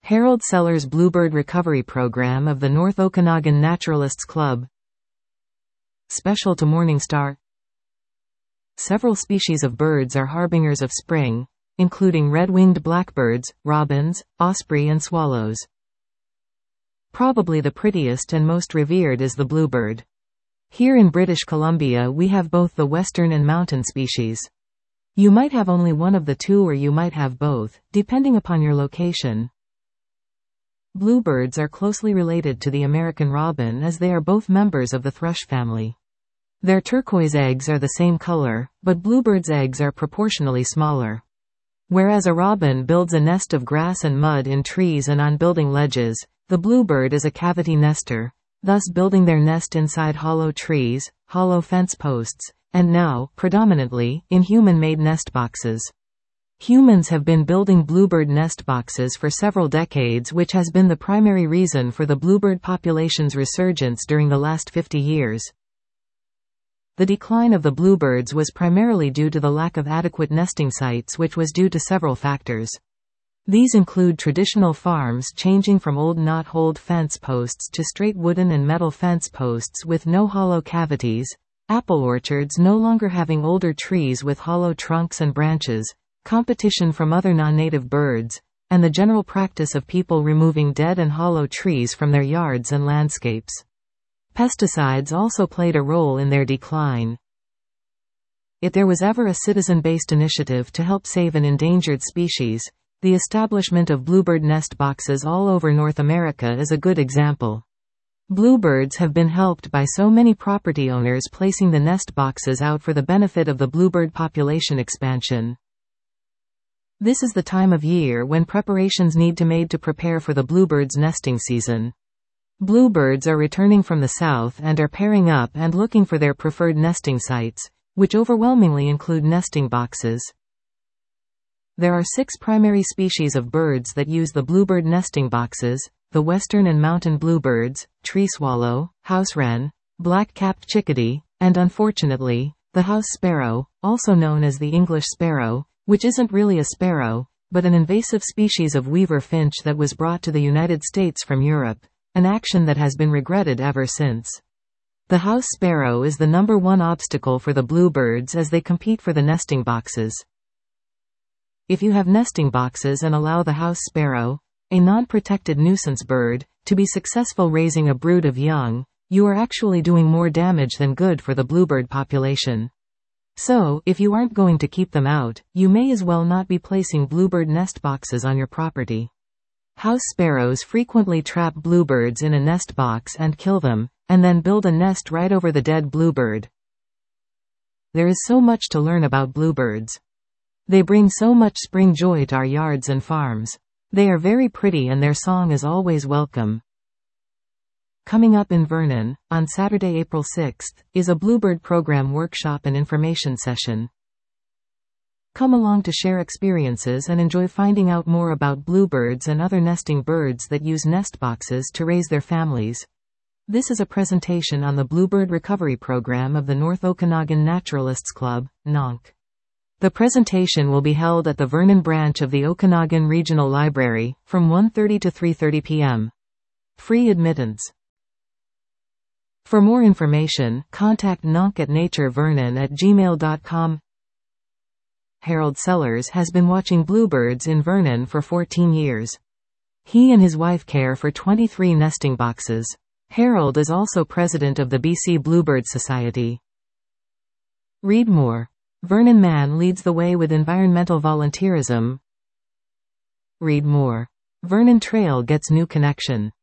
Harold Sellers Bluebird Recovery Program of the North Okanagan Naturalists Club. Special to Morningstar. Several species of birds are harbingers of spring, including red-winged blackbirds, robins, osprey and swallows. Probably the prettiest and most revered is the bluebird. Here in British Columbia we have both the western and mountain species. You might have only one of the two or you might have both, depending upon your location. Bluebirds are closely related to the American robin as they are both members of the thrush family. Their turquoise eggs are the same color, but bluebirds' eggs are proportionally smaller. Whereas a robin builds a nest of grass and mud in trees and on building ledges, the bluebird is a cavity nester, thus building their nest inside hollow trees, hollow fence posts, and now, predominantly, in human-made nest boxes. Humans have been building bluebird nest boxes for several decades, which has been the primary reason for the bluebird population's resurgence during the last 50 years. The decline of the bluebirds was primarily due to the lack of adequate nesting sites, which was due to several factors. These include traditional farms changing from old knot-holed fence posts to straight wooden and metal fence posts with no hollow cavities, apple orchards no longer having older trees with hollow trunks and branches, competition from other non-native birds, and the general practice of people removing dead and hollow trees from their yards and landscapes. Pesticides also played a role in their decline. If there was ever a citizen-based initiative to help save an endangered species, the establishment of bluebird nest boxes all over North America is a good example. Bluebirds have been helped by so many property owners placing the nest boxes out for the benefit of the bluebird population expansion. This is the time of year when preparations need to be made to prepare for the bluebirds' nesting season. Bluebirds are returning from the south and are pairing up and looking for their preferred nesting sites, which overwhelmingly include nesting boxes. There are 6 primary species of birds that use the bluebird nesting boxes: the western and mountain bluebirds, tree swallow, house wren, black-capped chickadee, and unfortunately, the house sparrow, also known as the English sparrow, which isn't really a sparrow, but an invasive species of weaver finch that was brought to the United States from Europe, an action that has been regretted ever since. The house sparrow is the #1 obstacle for the bluebirds as they compete for the nesting boxes. If you have nesting boxes and allow the house sparrow, a non-protected nuisance bird, to be successful raising a brood of young, you are actually doing more damage than good for the bluebird population. So, if you aren't going to keep them out, you may as well not be placing bluebird nest boxes on your property. House sparrows frequently trap bluebirds in a nest box and kill them, and then build a nest right over the dead bluebird. There is so much to learn about bluebirds. They bring so much spring joy to our yards and farms. They are very pretty and their song is always welcome. Coming up in Vernon, on Saturday, April 6th, is a Bluebird Program workshop and information session. Come along to share experiences and enjoy finding out more about bluebirds and other nesting birds that use nest boxes to raise their families. This is a presentation on the Bluebird Recovery Program of the North Okanagan Naturalists Club, NONC. The presentation will be held at the Vernon branch of the Okanagan Regional Library, from 1:30 to 3:30 p.m. Free admittance. For more information, contact nonc@naturevernon@gmail.com. Harold Sellers has been watching bluebirds in Vernon for 14 years. He and his wife care for 23 nesting boxes. Harold is also president of the BC Bluebird Society. Read more. Vernon man leads the way with environmental volunteerism. Read more. Vernon Trail gets new connection.